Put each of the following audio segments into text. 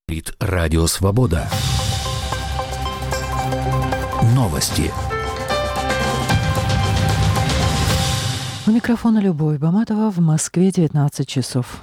Радио Свобода. Новости. У микрофона Любовь Баматова. В Москве 19 часов.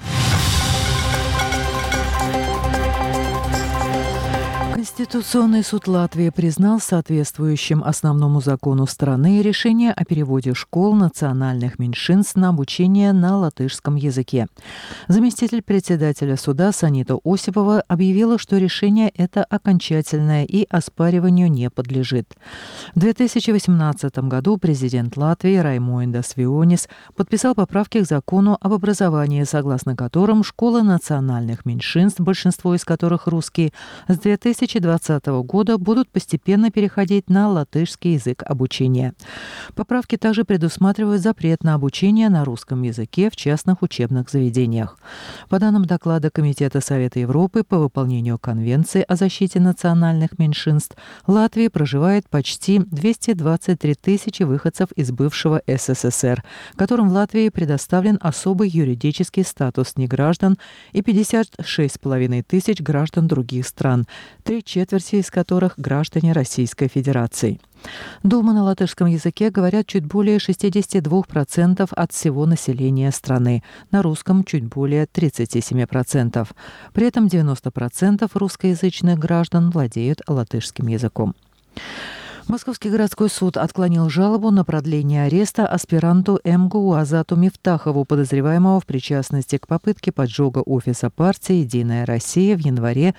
Конституционный суд Латвии признал соответствующим основному закону страны решение о переводе школ национальных меньшинств на обучение на латышском языке. Заместитель председателя суда Санита Осипова объявила, что решение это окончательное и оспариванию не подлежит. В 2018 году президент Латвии Раймондас Вионис подписал поправки к закону об образовании, согласно которым школы национальных меньшинств, большинство из которых русские, с 2020 года будут постепенно переходить на латышский язык обучения. Поправки также предусматривают запрет на обучение на русском языке в частных учебных заведениях. По данным доклада Комитета Совета Европы по выполнению Конвенции о защите национальных меньшинств, в Латвии проживает почти 223 тысячи выходцев из бывшего СССР, которым в Латвии предоставлен особый юридический статус неграждан, и 56,5 тысяч граждан других стран, 3/4 из которых граждане Российской Федерации. Дома на латышском языке говорят чуть более 62% от всего населения страны, на русском чуть более 37%. При этом 90% русскоязычных граждан владеют латышским языком. Московский городской суд отклонил жалобу на продление ареста аспиранту МГУ Азату Мифтахову, подозреваемого в причастности к попытке поджога офиса партии «Единая Россия» в январе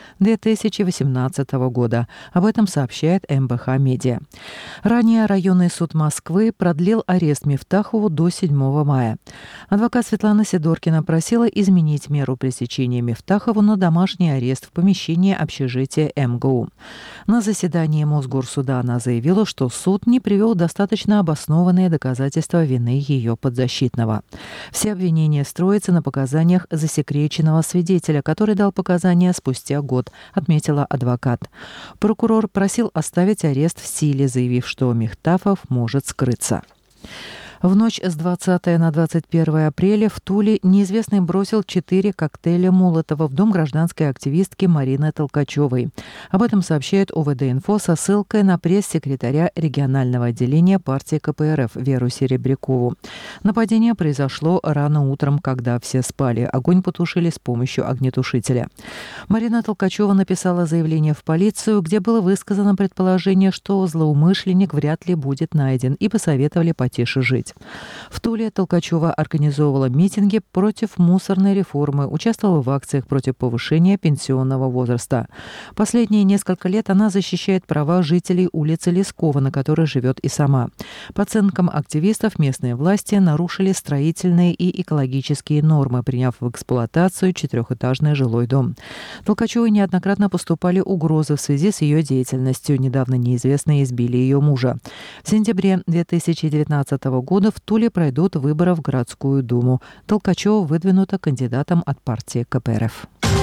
2018 года. Об этом сообщает МБХ Медиа. Ранее районный суд Москвы продлил арест Мифтахову до 7 мая. Адвокат Светлана Сидоркина просила изменить меру пресечения Мифтахову на домашний арест в помещении общежития МГУ. На заседании Мосгорсуда она заявила, что суд не привел достаточно обоснованные доказательства вины ее подзащитного. Все обвинения строятся на показаниях засекреченного свидетеля, который дал показания спустя год, отметила адвокат. Прокурор просил оставить арест в силе, заявив, что Мифтахов может скрыться. В ночь с 20 на 21 апреля в Туле неизвестный бросил 4 коктейля Молотова в дом гражданской активистки Марины Толкачевой. Об этом сообщает ОВД-инфо со ссылкой на пресс-секретаря регионального отделения партии КПРФ Веру Серебрякову. Нападение произошло рано утром, когда все спали. Огонь потушили с помощью огнетушителя. Марина Толкачева написала заявление в полицию, где было высказано предположение, что злоумышленник вряд ли будет найден, и посоветовали потише жить. В Туле Толкачева организовывала митинги против мусорной реформы, участвовала в акциях против повышения пенсионного возраста. Последние несколько лет она защищает права жителей улицы Лескова, на которой живет и сама. По оценкам активистов, местные власти нарушили строительные и экологические нормы, приняв в эксплуатацию 4-этажный жилой дом. Толкачевой неоднократно поступали угрозы в связи с ее деятельностью. Недавно неизвестные избили ее мужа. В сентябре 2019 года в Туле пройдут выборы в городскую думу. Толкачева выдвинута кандидатом от партии КПРФ.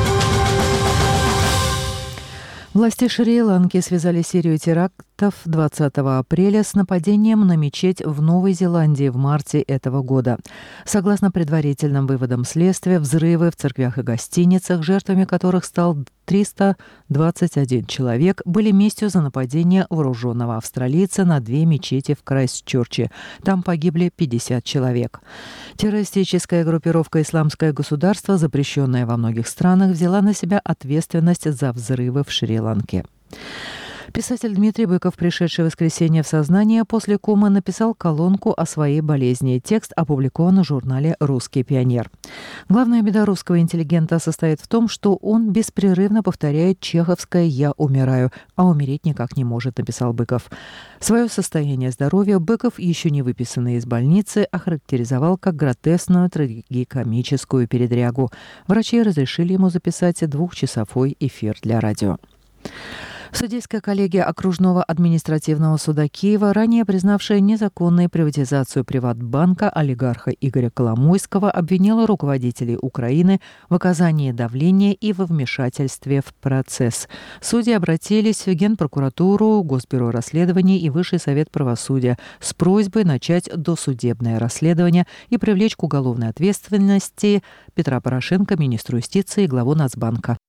Власти Шри-Ланки связали серию терактов 20 апреля с нападением на мечеть в Новой Зеландии в марте этого года. Согласно предварительным выводам следствия, взрывы в церквях и гостиницах, жертвами которых стал 321 человек, были местью за нападение вооруженного австралийца на 2 мечети в Крайстчерче. Там погибли 50 человек. Террористическая группировка «Исламское государство», запрещенная во многих странах, взяла на себя ответственность за взрывы в Шри-Ланке. Писатель Дмитрий Быков, пришедший в воскресенье в сознание после комы, написал колонку о своей болезни. Текст опубликован в журнале «Русский пионер». Главная беда русского интеллигента состоит в том, что он беспрерывно повторяет чеховское «я умираю», а умереть никак не может, написал Быков. Свое состояние здоровья Быков, еще не выписанный из больницы, охарактеризовал как гротескную трагикомическую передрягу. Врачи разрешили ему записать 2-часовой эфир для радио. Судейская коллегия окружного административного суда Киева, ранее признавшая незаконной приватизацию Приватбанка олигарха Игоря Коломойского, обвинила руководителей Украины в оказании давления и во вмешательстве в процесс. Судьи обратились в Генпрокуратуру, Госбюро расследований и Высший совет правосудия с просьбой начать досудебное расследование и привлечь к уголовной ответственности Петра Порошенко, министра юстиции и главу Нацбанка.